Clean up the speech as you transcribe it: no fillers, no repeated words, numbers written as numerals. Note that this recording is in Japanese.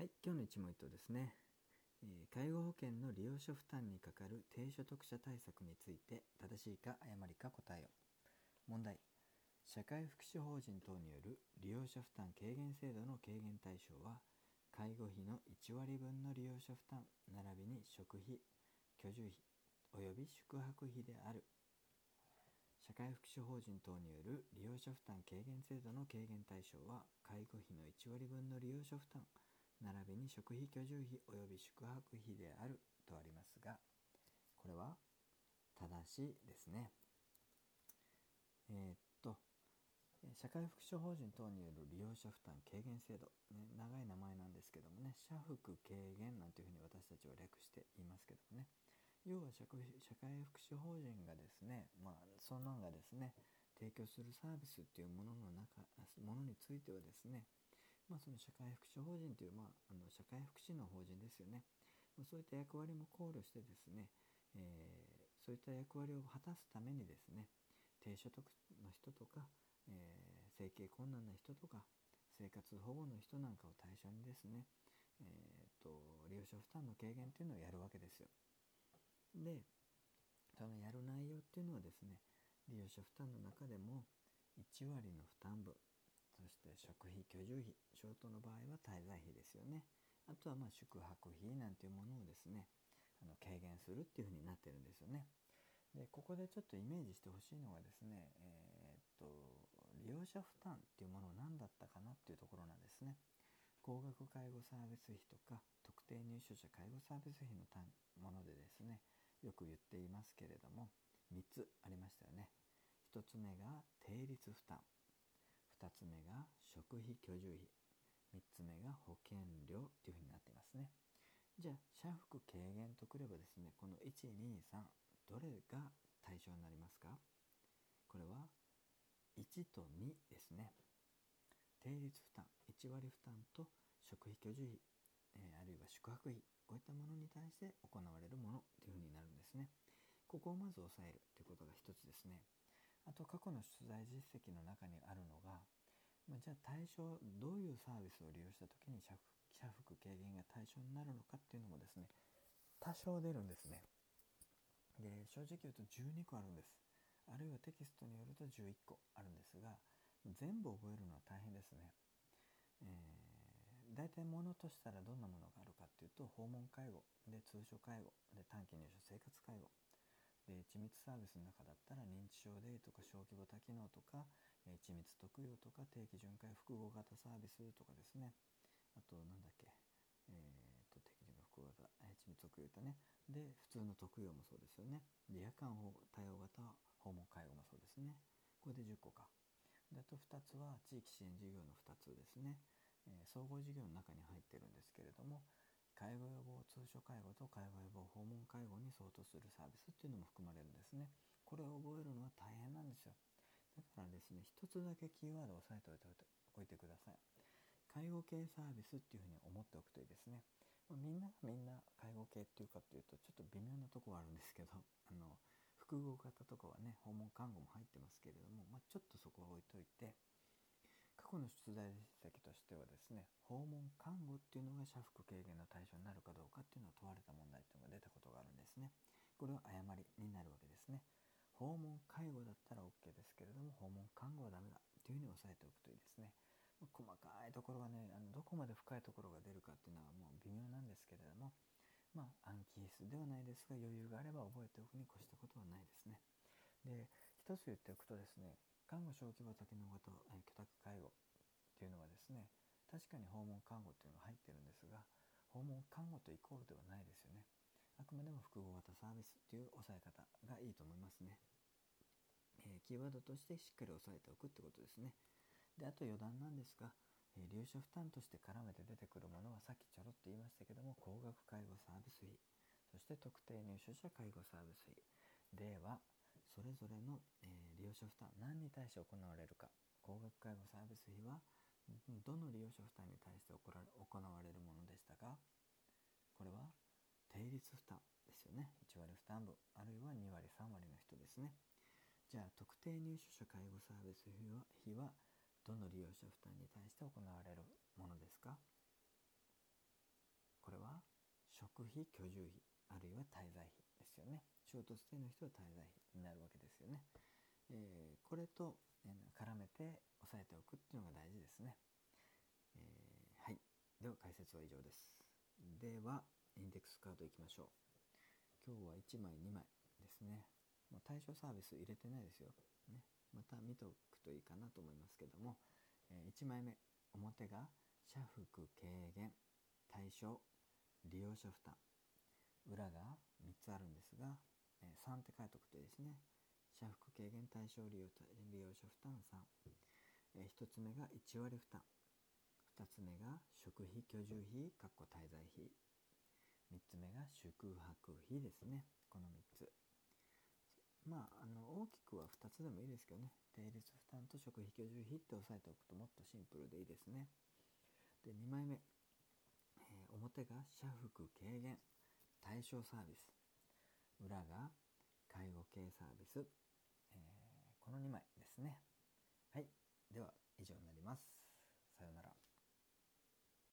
はい、今日の一問一答ですね。介護保険の利用者負担にかかる低所得者対策について正しいか誤りか答えよ。問題。社会福祉法人等による利用者負担軽減制度の軽減対象は介護費の1割分の利用者負担並びに食費、居住費及び宿泊費である。社会福祉法人等による利用者負担軽減制度の軽減対象は介護費の1割分の利用者負担並びに食費、居住費及び宿泊費であるとありますが、これは正しいですね。社会福祉法人等による利用者負担軽減制度、長い名前なんですけどもね、社福軽減なんていうふうに私たちは略して言いますけどもね、要は社会福祉法人がですね、そんなんがですね、提供するサービスっていうものについてはですね、その社会福祉法人という、社会福祉の法人ですよね。そういった役割も考慮してですね、そういった役割を果たすためにですね、低所得の人とか、生計困難な人とか生活保護の人なんかを対象にですね、利用者負担の軽減というのをやるわけですよ。で、そのやる内容っていうのはですね、利用者負担の中でも1割の負担分、そして食費、居住費、ショートの場合は滞在費ですよね。あとは宿泊費なんていうものをですね、軽減するっていうふうになってるんですよね。で、ここでちょっとイメージしてほしいのがですね、利用者負担っていうものは何だったかなっていうところなんですね。高額介護サービス費とか特定入所者介護サービス費のものでですね、よく言っていますけれども、3つありましたよね。1つ目が定率負担、2つ目が食費居住費、3つ目が保険料というふうになっていますね。じゃあ社福軽減とくればですね、この1、2、3どれが対象になりますか？これは1と2ですね。定率負担、1割負担と食費居住費、あるいは宿泊費、こういったものに対して行われるものというふうになるんですね。ここをまず押さえるということが一つですね。あと過去の取材実績の中にあるのが、じゃあ対象、どういうサービスを利用した時に社福軽減が対象になるのかっていうのもですね、多少出るんですね。で、正直言うと12個あるんです。あるいはテキストによると11個あるんですが、全部覚えるのは大変ですね。大体ものとしたらどんなものがあるかっていうと、訪問介護で通所介護で短期入所生活介護で、緻密サービスの中だったら認知症デイとか小規模多機能とか、緻密特養とか定期巡回複合型サービスとかですね、あとなんだっけ、定期巡回複合型、緻密特養だね。で、普通の特養もそうですよね。で、夜間多様型訪問介護もそうですね。これで10個か。で、あと2つは地域支援事業の2つですね。総合事業の中に入ってるんですけれども、介護予防通所介護と介護予防訪問介護に相当するサービスっていうのも含まれるんですね。これを覚えるのは大変なんですよ。だからですね、一つだけキーワードを押さえておいてください。介護系サービスっていうふうに思っておくといいですね。みんな介護系っていうかっていうとちょっと微妙なところはあるんですけど、複合型とかはね、訪問看護も入ってますけれども、ちょっとそこは置いといて、過去の出題実績としてはですね、訪問看護っていうのが社福軽減の対象になるかどうかっていうのを問われた問題っていうのが出たことがあるんですね。これは誤りになるわけですね。訪問介護だったら OK ですけれども、訪問看護はダメだというふうに押さえておくといいですね。細かいところがね、どこまで深いところが出るかっていうのはもう微妙なんですけれども、暗記必須ではないですが、余裕があれば覚えておくに越したことはないですね。で、一つ言っておくとですね、看護小規模多機能型居宅介護っていうのはですね、確かに訪問看護っていうのが入ってるんですが、訪問看護とイコールではないですよね。あくまでも複合型サービスっていう押さえ方がいいと思いますね。キーワードとしてしっかり押さえておくってことですね。で、あと余談なんですが、利用者負担として絡めて出てくるものはさっきちょろっと言いましたけども、高額介護サービス費、そして特定入所者介護サービス費では、それぞれの、利用者負担何に対して行われるか。高額介護サービス費はどの利用者負担に対して行われるものでしたか？これは定率負担ですよね。1割負担分、あるいは2割3割の人ですね。じゃあ特定入所者介護サービス費はどの利用者負担に対して行われるものですか？ 費居住費あるいは滞在費ですよね。ショートステイの人は滞在費になるわけですよね。これと絡めて押さえておくっていうのが大事ですね。はい。では解説は以上です。ではインデックスカードいきましょう。今日は1枚2枚ですね。もう対象サービス入れてないですよ、ね、また見ておくといいかなと思いますけども、1枚目表が社服軽減対象利用者負担、裏が3つあるんですが、3って書いておくといいですね。社服軽減対象利用者負担3、1つ目が1割負担、2つ目が食費居住費滞在費、3つ目が宿泊費ですね。この3つ、大きくは2つでもいいですけどね。定率負担と食費居住費って押さえておくともっとシンプルでいいですね。で2枚目、表が社服軽減対象サービス、裏が介護系サービス、この2枚ですね。はい、では以上になります。